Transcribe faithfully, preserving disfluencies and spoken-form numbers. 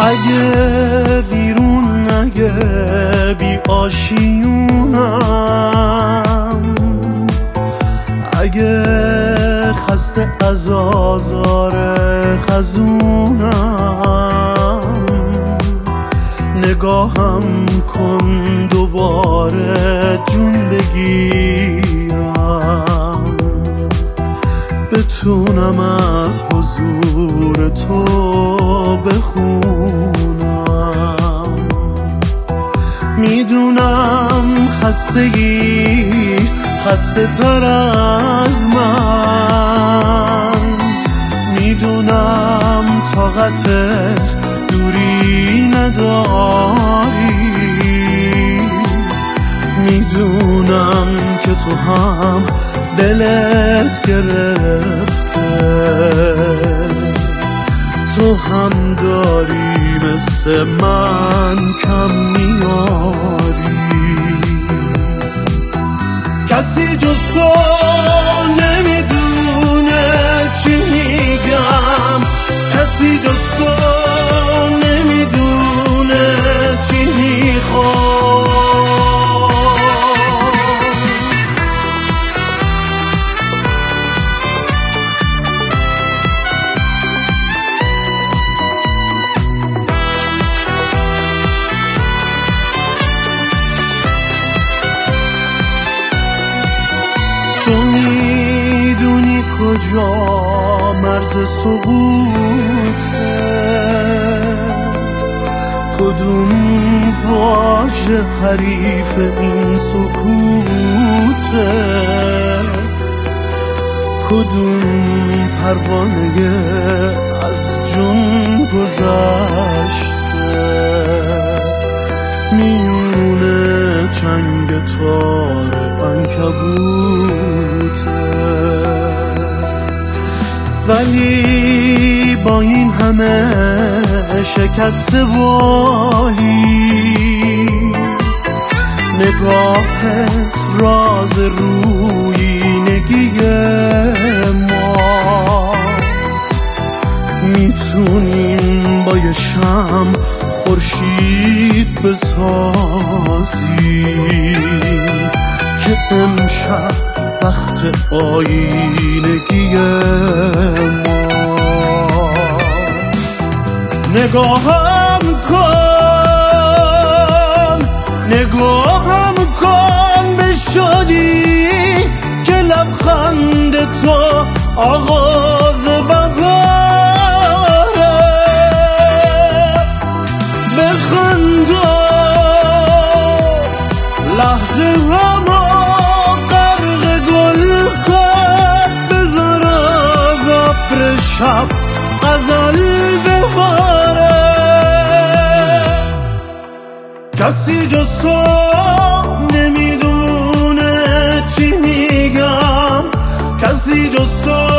اگه بیرون اگه بی آشیونم، اگه خسته از آزار خزونم، نگاهم کن دوباره جون بگیرم، بتونم از حضور تو بخونم. میدونم خستگی خسته تر از من، میدونم طاقت دوری نداری، میدونم که تو هم دلت گرفته، تو هم داری مثل من کم میاری. کسی جز تو نمیدونه چی میگم، کسی جز تو نمیدونه چی میخوام. تو میدونی کجا مرز سقوطه، کدوم واژه حریف این سکوته، کدوم پروانه از جون گذشته، میونه چنگ تار عنکبوته. ولی با این همه شکسته بالی، نگاهت راز رویینگی ماست. میتونیم با یه شمع خورشید بسازیم که امشب وقت آیینگی ماست. نگاهم کن نگاهم کن به شادی که لبخند تو آغاز بهاره. بخندا لحظه همو غرق گل کن، بذار از ابر شب غزل بباره. کسی جز تو نمیدونه چی میگم، کسی جز تو